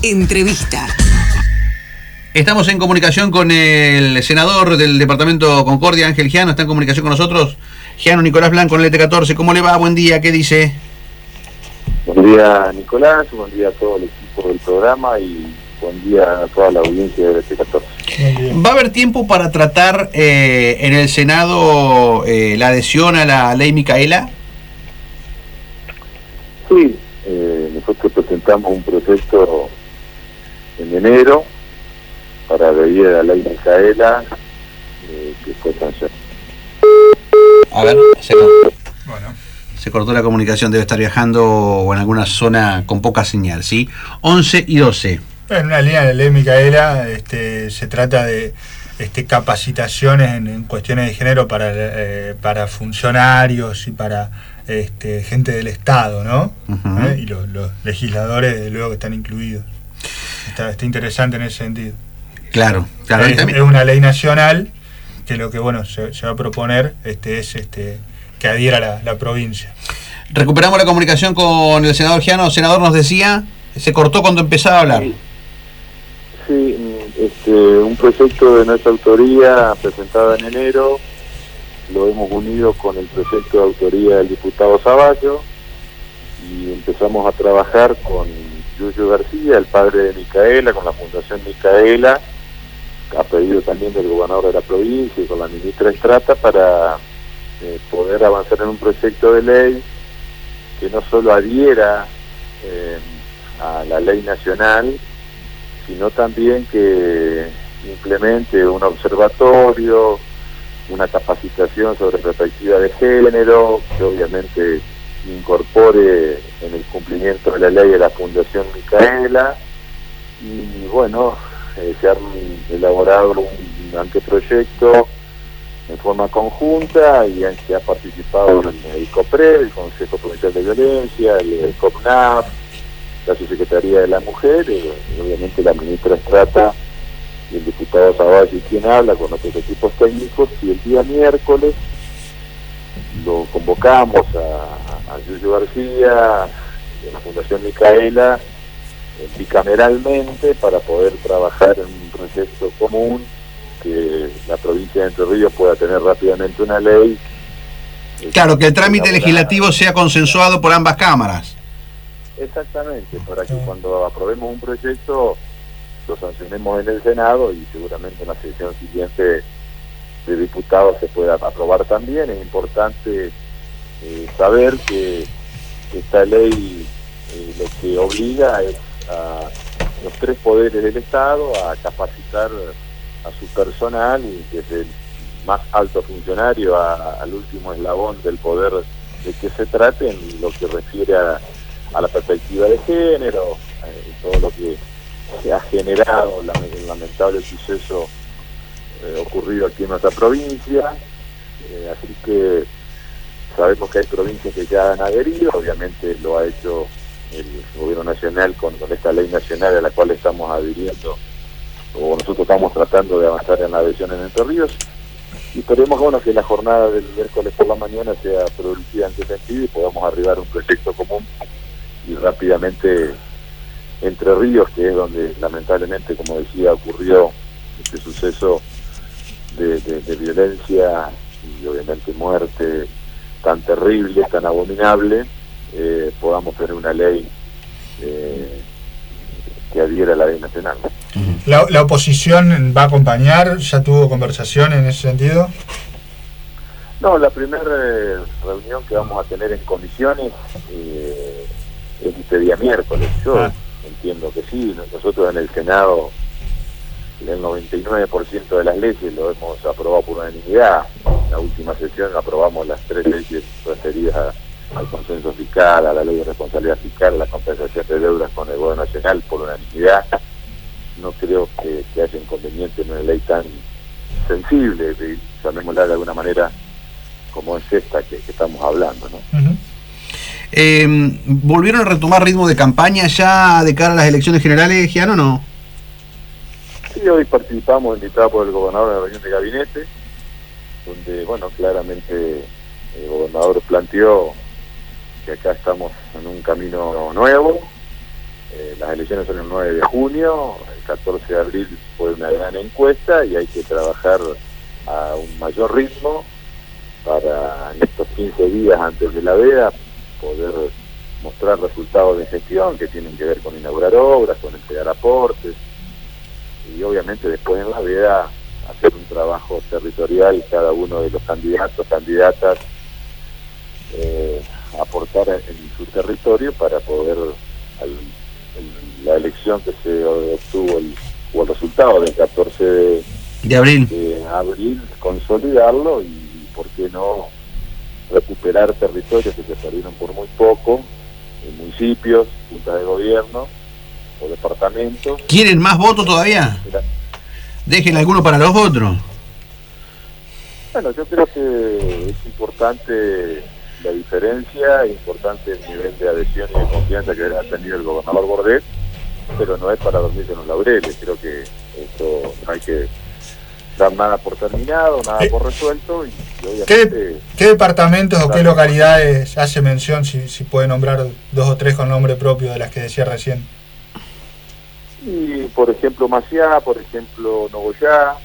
Entrevista. Estamos en comunicación con el senador del departamento Concordia, Ángel Giano. Está en comunicación con nosotros. Giano Nicolás Blanco, en el ET14. ¿Cómo le va? Buen día, ¿qué dice? Buen día, Nicolás. Buen día a todo el equipo del programa y buen día a toda la audiencia del ET14. ¿Va a haber tiempo para tratar en el Senado la adhesión a la ley Micaela? Sí, nosotros presentamos un proyecto en enero para adherir a la ley Micaela que fue sancionada. A ver, se cortó la comunicación, debe estar viajando o en alguna zona con poca señal, ¿sí? 11 y 12. En una línea de la ley Micaela se trata de capacitaciones en cuestiones de género para funcionarios y para gente del Estado, ¿no? Uh-huh. Y los legisladores, luego que están incluidos. Está interesante en ese sentido. Claro. Es una ley nacional que lo que se va a proponer es que adhiera la provincia. Recuperamos la comunicación con el senador Giano. Senador, nos decía, se cortó cuando empezaba a hablar. Sí, un proyecto de nuestra autoría presentado en enero, lo hemos unido con el proyecto de autoría del diputado Zavallo y empezamos a trabajar con Yuyu García, el padre de Micaela, con la Fundación Micaela, a pedido también del gobernador de la provincia y con la ministra Estrata para poder avanzar en un proyecto de ley que no solo adhiera a la ley nacional, sino también que implemente un observatorio, una capacitación sobre perspectiva de género, que obviamente incorpore en el cumplimiento de la ley de la Fundación Micaela, y se han elaborado un anteproyecto en forma conjunta y se ha participado el COPRED, el Consejo Provincial de Violencia, el COPNAF, la Subsecretaría de la Mujer, y obviamente la ministra Estrata y el diputado Zavallo, quien habla con otros equipos técnicos, y el día miércoles lo convocamos a Yuyu García de la Fundación Micaela bicameralmente para poder trabajar en un proyecto común que la provincia de Entre Ríos pueda tener rápidamente una ley. Claro, que el trámite legislativo sea consensuado por ambas cámaras. Exactamente, para que cuando aprobemos un proyecto lo sancionemos en el Senado y seguramente en la sesión siguiente de diputados se pueda aprobar también. Es importante saber que esta ley lo que obliga es a los tres poderes del Estado a capacitar a su personal, desde el más alto funcionario al último eslabón del poder de que se trate, en lo que refiere a la perspectiva de género, todo lo que se ha generado el lamentable suceso ocurrido aquí en nuestra provincia. Así que sabemos que hay provincias que ya han adherido, obviamente lo ha hecho el gobierno nacional con esta ley nacional a la cual estamos adhiriendo, o nosotros estamos tratando de avanzar en la adhesión en Entre Ríos, y esperemos que la jornada del miércoles por la mañana sea productiva en ese sentido y podamos arribar a un proyecto común y rápidamente Entre Ríos, que es donde lamentablemente, como decía, ocurrió este suceso de violencia y obviamente muerte tan terrible, tan abominable, podamos tener una ley que adhiera a la ley nacional. ¿La oposición va a acompañar? ¿Ya tuvo conversación en ese sentido? No, la primera reunión que vamos a tener en comisiones es este día miércoles. Yo entiendo que sí, nosotros en el Senado el 99% de las leyes lo hemos aprobado por unanimidad. En la última sesión aprobamos las 3 leyes referidas al consenso fiscal, a la ley de responsabilidad fiscal, a la compensación de deudas con el gobierno nacional por unanimidad. No creo que haya inconveniente en una ley tan sensible, llamémosla de alguna manera, como es esta que estamos hablando, ¿no? Uh-huh. ¿Volvieron a retomar ritmo de campaña ya de cara a las elecciones generales, Giano, o no? Sí, hoy participamos, invitados por el gobernador en la reunión de gabinete, donde, claramente el gobernador planteó que acá estamos en un camino nuevo, Las elecciones son el 9 de junio, el 14 de abril fue una gran encuesta y hay que trabajar a un mayor ritmo para en estos 15 días antes de la veda poder mostrar resultados de gestión que tienen que ver con inaugurar obras, con entregar aportes y obviamente después en la veda hacer un trabajo territorial, cada uno de los candidatos, candidatas aportar en su territorio para poder la elección que se obtuvo o el resultado del 14 de abril, consolidarlo y por qué no recuperar territorios que se perdieron por muy poco, en municipios, juntas de gobierno o departamentos. ¿Quieren más votos todavía? Dejen alguno para los otros. Bueno, yo creo que es importante la diferencia, es importante el nivel de adhesión y de confianza que ha tenido el gobernador Bordet, pero no es para dormirse en los laureles. Creo que esto no hay que dar nada por terminado, nada por resuelto. Y obviamente, ¿Qué departamentos o qué localidades hace mención, si puede nombrar 2 o 3 con nombre propio de las que decía recién? Y por ejemplo Maciá, por ejemplo Nogoyá,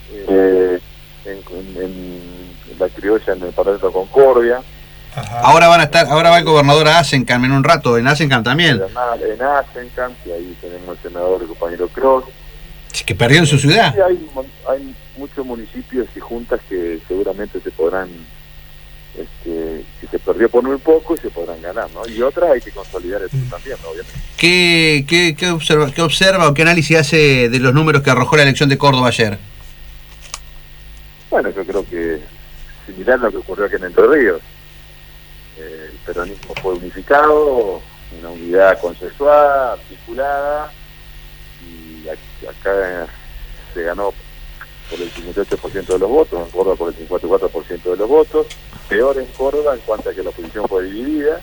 en la criolla en el departamento de Concordia. Ajá. Ahora va el gobernador a Asencan en un rato, en Asencan también. En Asencan, que ahí tenemos el senador, el compañero Cross. Que perdió en su ciudad. Sí, hay muchos municipios y juntas que seguramente se podrán, que se perdió por muy poco y se podrán ganar, ¿no? Y otras hay que consolidar eso también, ¿no? Obviamente. ¿Qué observa o qué análisis hace de los números que arrojó la elección de Córdoba ayer? Bueno, yo creo que similar a lo que ocurrió aquí en Entre Ríos. El peronismo fue unificado, una unidad consensuada, articulada, y acá se ganó por el 58% de los votos, en Córdoba por el 54% de los votos, peor en Córdoba en cuanto a que la oposición fue dividida,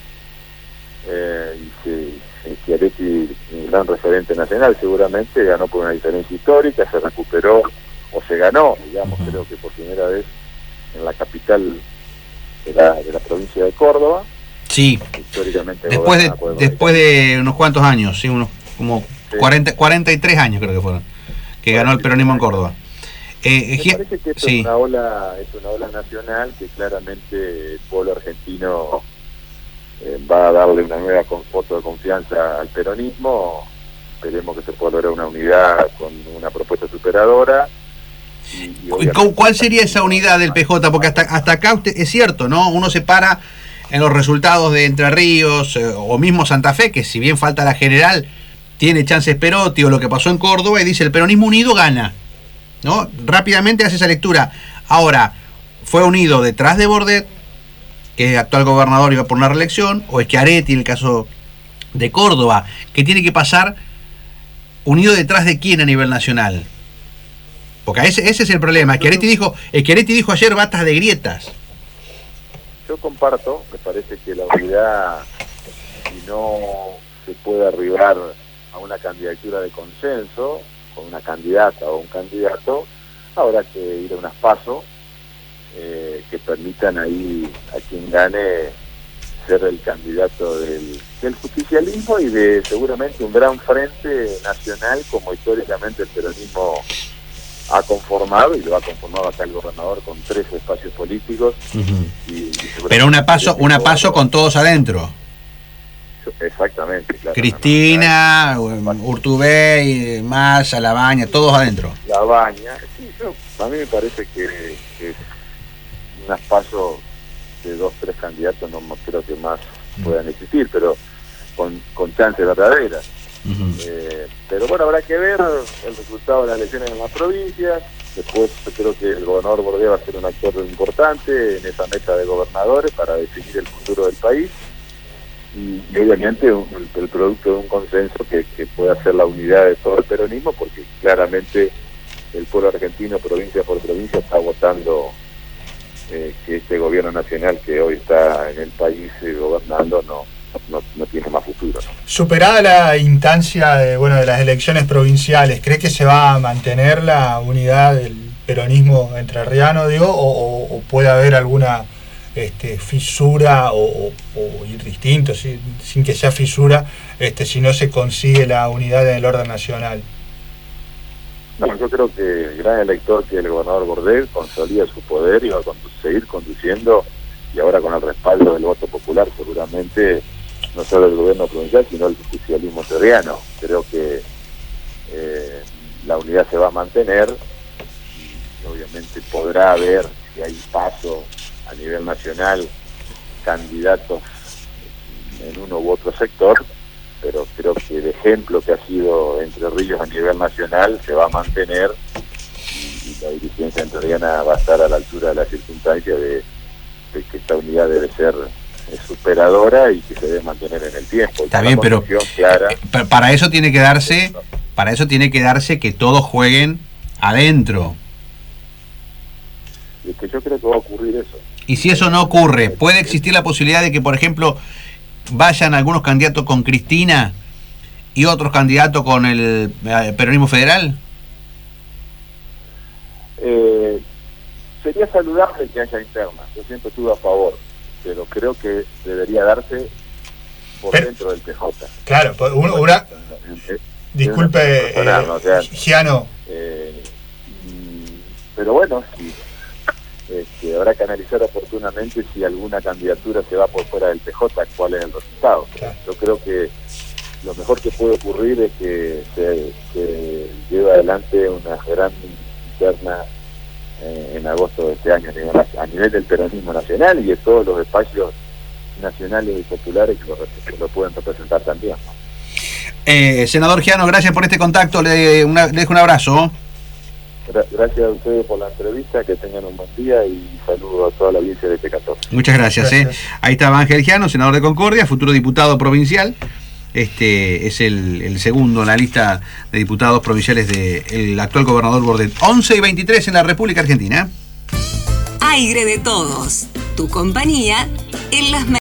y Schiaretti, un gran referente nacional, seguramente ganó por una diferencia histórica, se recuperó o se ganó, digamos, creo que por primera vez en la capital de la provincia de Córdoba. Sí, históricamente después de unos cuantos años, sí, unos como sí. 43 años creo que fueron, que ganó el peronismo en Córdoba. Me parece que esto es una ola nacional que claramente el pueblo argentino va a darle una nueva voto de confianza al peronismo. Esperemos que se pueda lograr una unidad con una propuesta superadora. ¿Y cuál sería esa unidad del PJ? Porque hasta acá usted, es cierto, ¿no? Uno se para en los resultados de Entre Ríos o mismo Santa Fe, que si bien falta la general, tiene chances Perotti o lo que pasó en Córdoba, y dice el peronismo unido gana, ¿no? Rápidamente hace esa lectura. Ahora, ¿fue unido detrás de Bordet, que es actual gobernador y va por una reelección, o Schiaretti en el caso de Córdoba, que tiene que pasar unido detrás de quién a nivel nacional? Porque ese es el problema. Schiaretti dijo ayer batas de grietas. Yo comparto, me parece que la unidad, si no se puede arribar a una candidatura de consenso, con una candidata o un candidato, habrá que ir a unas PASO que permitan ahí a quien gane ser el candidato del justicialismo y de seguramente un gran frente nacional como históricamente el peronismo ha conformado, y lo ha conformado acá el gobernador con 3 espacios políticos. Pero una paso con todos adentro. Exactamente, claro. Cristina, Urtubey, Massa, Labaña, todos adentro. Labaña, sí, a mí me parece que unas pasos de 2, 3 candidatos no creo que más puedan existir, pero con chances verdaderas. Pero bueno, habrá que ver el resultado de las elecciones en las provincias. Después yo creo que el gobernador Bordet va a ser un actor importante en esa mesa de gobernadores para definir el futuro del país y obviamente el producto de un consenso que pueda ser la unidad de todo el peronismo, porque claramente el pueblo argentino, provincia por provincia, está votando que este gobierno nacional que hoy está en el país gobernando no tiene más futuro, ¿no? Superada la instancia de las elecciones provinciales, ¿cree que se va a mantener la unidad del peronismo entrerriano, o puede haber alguna fisura o ir distinto, sin que sea fisura, si no se consigue la unidad en el orden nacional. No, yo creo que el gran elector que es el gobernador Bordel consolida su poder y va a seguir conduciendo, y ahora con el respaldo del voto popular seguramente no solo el gobierno provincial sino el justicialismo terriano. Creo que la unidad se va a mantener y obviamente podrá haber, si hay paso a nivel nacional, candidatos en uno u otro sector, pero creo que el ejemplo que ha sido Entre Ríos a nivel nacional se va a mantener y la dirigencia entrerriana va a estar a la altura de la circunstancia de que esta unidad debe ser superadora y que se debe mantener en el tiempo. Está bien, pero clara, para eso tiene que darse que todos jueguen adentro. Y es que yo creo que va a ocurrir eso. Y si eso no ocurre, ¿puede existir la posibilidad de que, por ejemplo, vayan algunos candidatos con Cristina y otros candidatos con el peronismo federal? Sería saludable que haya internas, yo siempre estuve a favor, pero creo que debería darse por dentro del PJ. Claro, disculpe, Giano. Pero bueno, habrá que analizar oportunamente si alguna candidatura se va por fuera del PJ, cuál es el resultado. Claro. Yo creo que lo mejor que puede ocurrir es que se lleve adelante una gran interna en agosto de este año a nivel del peronismo nacional y de todos los espacios nacionales y populares que lo pueden representar también. Senador Giano, gracias por este contacto, le dejo un abrazo. Gracias a ustedes por la entrevista, que tengan un buen día y saludo a toda la audiencia de T14. Muchas gracias. Ahí estaba Ángel Giano, senador de Concordia, futuro diputado provincial. Es el segundo en la lista de diputados provinciales del actual gobernador Bordel. 11:23 en la República Argentina. Aire de todos, tu compañía en las